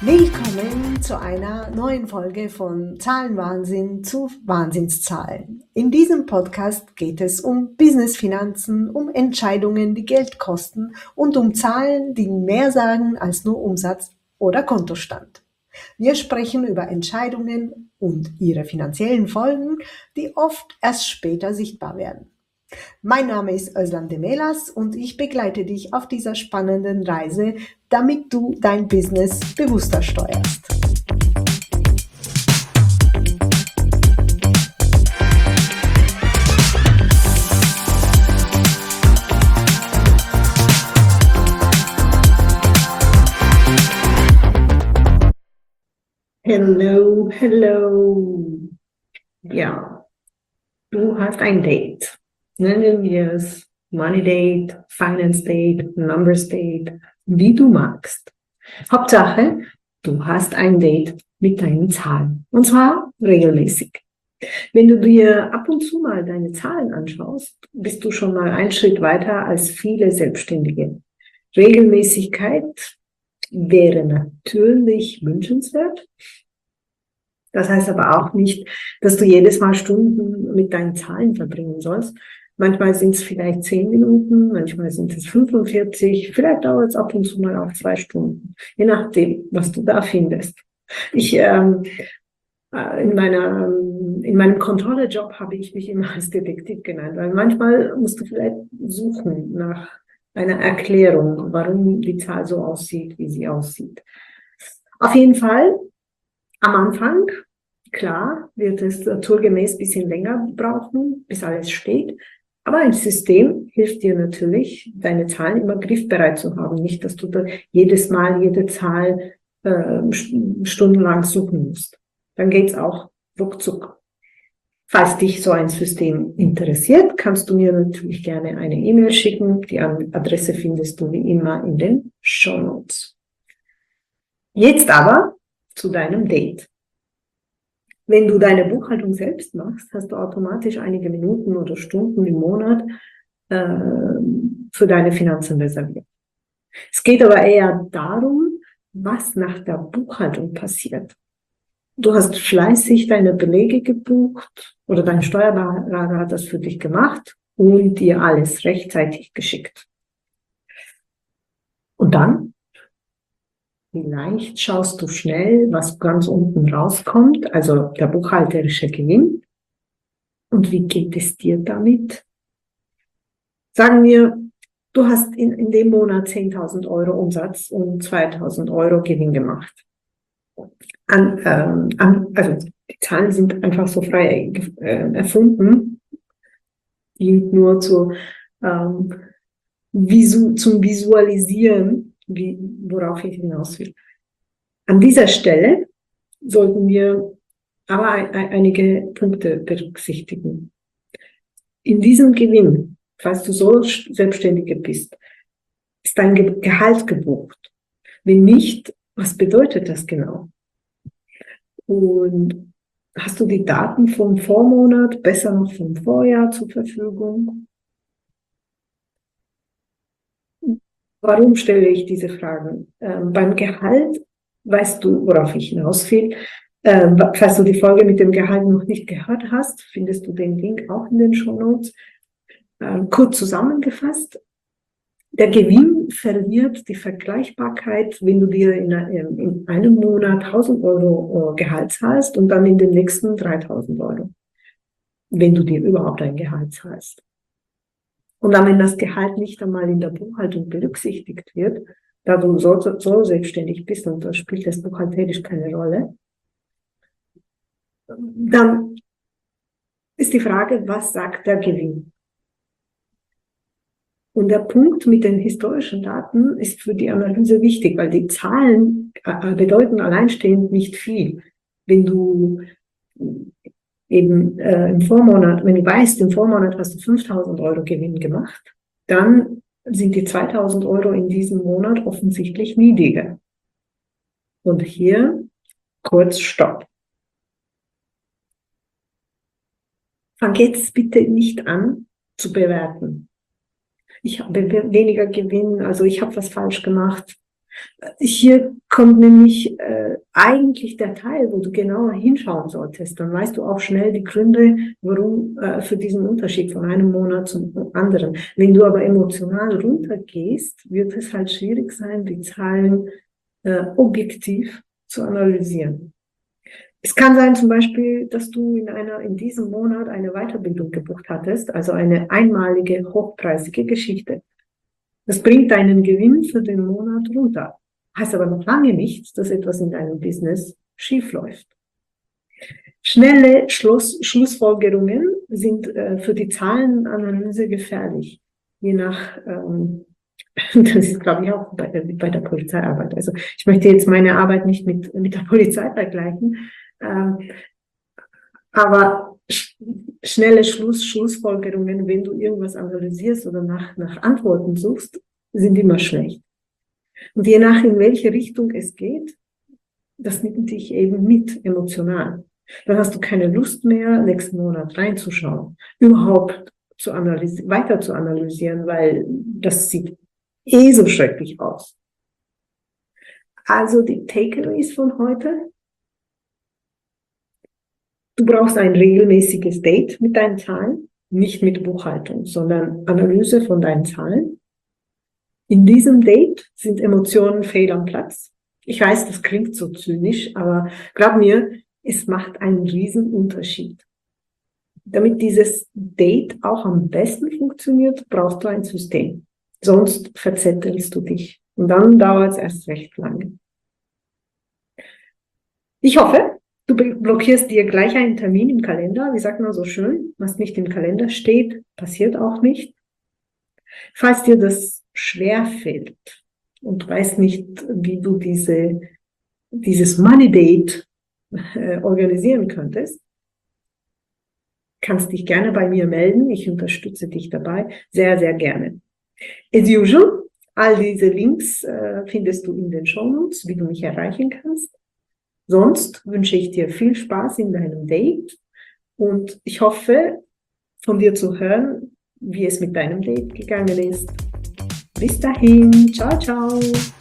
Willkommen zu einer neuen Folge von Zahlenwahnsinn zu Wahnsinnszahlen. In diesem Podcast geht es um Business-Finanzen, um Entscheidungen, die Geld kosten und um Zahlen, die mehr sagen als nur Umsatz oder Kontostand. Wir sprechen über Entscheidungen und ihre finanziellen Folgen, die oft erst später sichtbar werden. Mein Name ist Özlem Demelas und ich begleite dich auf dieser spannenden Reise, damit du dein Business bewusster steuerst. Hello, hello. Ja, du hast ein Date. Nennen wir es Money Date, Finance Date, Numbers Date, wie du magst. Hauptsache, du hast ein Date mit deinen Zahlen. Und zwar regelmäßig. Wenn du dir ab und zu mal deine Zahlen anschaust, bist du schon mal einen Schritt weiter als viele Selbstständige. Regelmäßigkeit wäre natürlich wünschenswert. Das heißt aber auch nicht, dass du jedes Mal Stunden mit deinen Zahlen verbringen sollst. Manchmal sind es vielleicht 10 Minuten, manchmal sind es 45, vielleicht dauert es ab und zu mal auch 2 Stunden, je nachdem, was du da findest. In meinem Controller-Job habe ich mich immer als Detektiv genannt, weil manchmal musst du vielleicht suchen nach einer Erklärung, warum die Zahl so aussieht, wie sie aussieht. Auf jeden Fall, am Anfang, klar, wird es naturgemäß ein bisschen länger brauchen, bis alles steht. Aber ein System hilft dir natürlich, deine Zahlen immer griffbereit zu haben. Nicht, dass du da jedes Mal jede Zahl stundenlang suchen musst. Dann geht's auch ruckzuck. Falls dich so ein System interessiert, kannst du mir natürlich gerne eine E-Mail schicken. Die Adresse findest du wie immer in den Shownotes. Jetzt aber zu deinem Date. Wenn du deine Buchhaltung selbst machst, hast du automatisch einige Minuten oder Stunden im Monat für deine Finanzen reserviert. Es geht aber eher darum, was nach der Buchhaltung passiert. Du hast fleißig deine Belege gebucht oder dein Steuerberater hat das für dich gemacht und dir alles rechtzeitig geschickt. Und dann? Vielleicht schaust du schnell, was ganz unten rauskommt, also der buchhalterische Gewinn. Und wie geht es dir damit? Sagen wir, du hast in dem Monat 10.000 Euro Umsatz und 2.000 Euro Gewinn gemacht. Also die Zahlen sind einfach so frei erfunden, dient nur zum Visualisieren, worauf ich hinaus will. An dieser Stelle sollten wir aber einige Punkte berücksichtigen. In diesem Gewinn, falls du so Selbstständige bist, ist dein Gehalt gebucht. Wenn nicht, was bedeutet das genau? Und hast du die Daten vom Vormonat, besser noch vom Vorjahr zur Verfügung? Warum stelle ich diese Fragen? Beim Gehalt weißt du, worauf ich hinaus will. Falls du die Folge mit dem Gehalt noch nicht gehört hast, findest du den Link auch in den Shownotes. Kurz zusammengefasst, der Gewinn verliert die Vergleichbarkeit, wenn du dir in einem Monat 1.000 Euro Gehalt zahlst und dann in den nächsten 3.000 Euro, wenn du dir überhaupt ein Gehalt zahlst. Und dann, wenn das Gehalt nicht einmal in der Buchhaltung berücksichtigt wird, da du so selbstständig bist und da spielt das buchhalterisch keine Rolle, dann ist die Frage, was sagt der Gewinn? Und der Punkt mit den historischen Daten ist für die Analyse wichtig, weil die Zahlen bedeuten alleinstehend nicht viel. Wenn du eben im Vormonat, wenn du weißt, im Vormonat hast du 5.000 Euro Gewinn gemacht, dann sind die 2.000 Euro in diesem Monat offensichtlich niedriger. Und hier kurz Stopp. Fang jetzt bitte nicht an zu bewerten. Ich habe weniger Gewinn, also ich habe was falsch gemacht. Hier kommt nämlich eigentlich der Teil, wo du genauer hinschauen solltest. Dann weißt du auch schnell die Gründe, warum für diesen Unterschied von einem Monat zum anderen. Wenn du aber emotional runtergehst, wird es halt schwierig sein, die Zahlen objektiv zu analysieren. Es kann sein zum Beispiel, dass du in diesem Monat eine Weiterbildung gebucht hattest, also eine einmalige, hochpreisige Geschichte. Das bringt deinen Gewinn für den Monat runter. Heißt aber noch lange nicht, dass etwas in deinem Business schiefläuft. Schnelle Schlussfolgerungen sind für die Zahlenanalyse gefährlich. Je nach, das ist, glaube ich, auch bei der Polizeiarbeit. Also ich möchte jetzt meine Arbeit nicht mit der Polizei vergleichen, aber schnelle Schlussfolgerungen, wenn du irgendwas analysierst oder nach Antworten suchst, sind immer schlecht. Und je nach, in welche Richtung es geht, das nimmt dich eben mit emotional. Dann hast du keine Lust mehr, nächsten Monat reinzuschauen, überhaupt weiter zu analysieren, weil das sieht so schrecklich aus. Also die Takeaways von heute: Du brauchst ein regelmäßiges Date mit deinen Zahlen, nicht mit Buchhaltung, sondern Analyse von deinen Zahlen. In diesem Date sind Emotionen fehl am Platz. Ich weiß, das klingt so zynisch, aber glaub mir, es macht einen riesen Unterschied. Damit dieses Date auch am besten funktioniert, brauchst du ein System. Sonst verzettelst du dich. Und dann dauert es erst recht lange. Ich hoffe, du blockierst dir gleich einen Termin im Kalender. Wie sagt man so schön? Was nicht im Kalender steht, passiert auch nicht. Falls dir das schwer fällt und weißt nicht, wie du dieses Money Date organisieren könntest, kannst dich gerne bei mir melden. Ich unterstütze dich dabei sehr, sehr gerne. As usual, all diese Links findest du in den Shownotes, wie du mich erreichen kannst. Sonst wünsche ich dir viel Spaß in deinem Date und ich hoffe, von dir zu hören, wie es mit deinem Date gegangen ist. Bis dahin, ciao, ciao.